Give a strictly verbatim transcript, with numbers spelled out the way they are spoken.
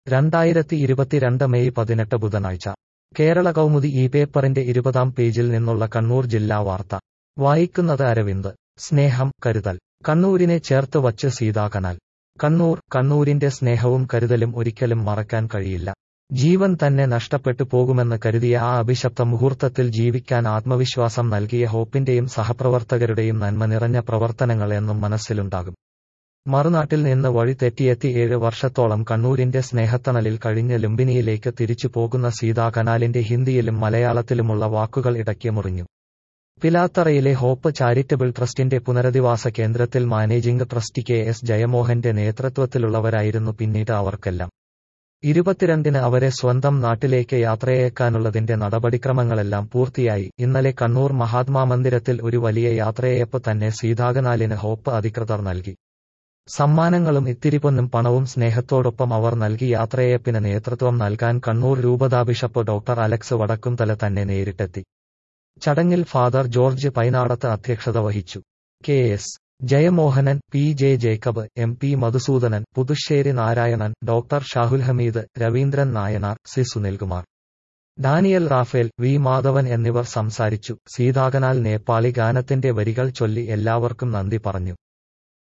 രണ്ടായിരത്തി ഇരുപത്തിരണ്ട് മെയ് പതിനെട്ട് ബുധനാഴ്ച കേരള കൗമുദി ഈ പേപ്പറിന്റെ ഇരുപതാം പേജിൽ നിന്നുള്ള കണ്ണൂർ ജില്ലാ വാർത്ത വായിക്കുന്നത് അരവിന്ദ്. സ്നേഹം, കരുതൽ. കണ്ണൂരിനെ ചേർത്ത് വച്ച് സീതാകനാൽ. കണ്ണൂർ. കണ്ണൂരിന്റെ സ്നേഹവും കരുതലും ഒരിക്കലും മറക്കാൻ കഴിയില്ല. ജീവൻ തന്നെ നഷ്ടപ്പെട്ടു പോകുമെന്ന് കരുതിയ ആ അഭിശപ്ത മുഹൂർത്തത്തിൽ ജീവിക്കാൻ ആത്മവിശ്വാസം നൽകിയ ഹോപ്പിന്റെയും സഹപ്രവർത്തകരുടെയും നന്മ നിറഞ്ഞ പ്രവർത്തനങ്ങൾ എന്നും മനസ്സിലുണ്ടാകും. മറുനാട്ടിൽ നിന്ന് വഴി തെറ്റിയെത്തി ഏഴ് വർഷത്തോളം കണ്ണൂരിന്റെ സ്നേഹത്തണലിൽ കഴിഞ്ഞ ലുംബിനിയിലേക്ക് തിരിച്ചു പോകുന്ന സീതാകനാലിന്റെ ഹിന്ദിയിലും മലയാളത്തിലുമുള്ള വാക്കുകൾ ഇടയ്ക്ക് മുറിഞ്ഞു. പിലാത്തറയിലെ ഹോപ്പ് ചാരിറ്റബിൾ ട്രസ്റ്റിന്റെ പുനരധിവാസ കേന്ദ്രത്തിൽ മാനേജിംഗ് ട്രസ്റ്റി കെ എസ് ജയമോഹന്റെ നേതൃത്വത്തിലുള്ളവരായിരുന്നു പിന്നീട് അവർക്കെല്ലാം. ഇരുപത്തിരണ്ടിന് അവരെ സ്വന്തം നാട്ടിലേക്ക് യാത്രയയക്കാനുള്ളതിന്റെ നടപടിക്രമങ്ങളെല്ലാം പൂർത്തിയായി. ഇന്നലെ കണ്ണൂർ മഹാത്മാ മന്ദിരത്തിൽ ഒരു വലിയ യാത്രയയപ്പ് തന്നെ സീതാകനാലിന് ഹോപ്പ് അധികൃതർ നൽകി. സമ്മാനങ്ങളും ഇത്തിരിപ്പൊന്നും പണവും സ്നേഹത്തോടൊപ്പം അവർ നൽകി. യാത്രയയപ്പിന് നേതൃത്വം നൽകാൻ കണ്ണൂർ രൂപതാ ബിഷപ്പ് ഡോക്ടർ അലക്സ് വടക്കുംതല തന്നെ നേരിട്ടെത്തി. ചടങ്ങിൽ ഫാദർ ജോർജ് പൈനാടത്ത് അധ്യക്ഷത വഹിച്ചു. K S Jayamohanan, P J Jacob, M P Madhusoodanan, Puthussery Narayanan, doctor Shahul Hameed, Raveendran Nayanar, C Sunilkumar, Daniel Raphael, V Madhavan എന്നിവർ സംസാരിച്ചു. സീതാകനാൽ നേപ്പാളി ഗാനത്തിന്റെ വരികൾ ചൊല്ലി എല്ലാവർക്കും നന്ദി പറഞ്ഞു.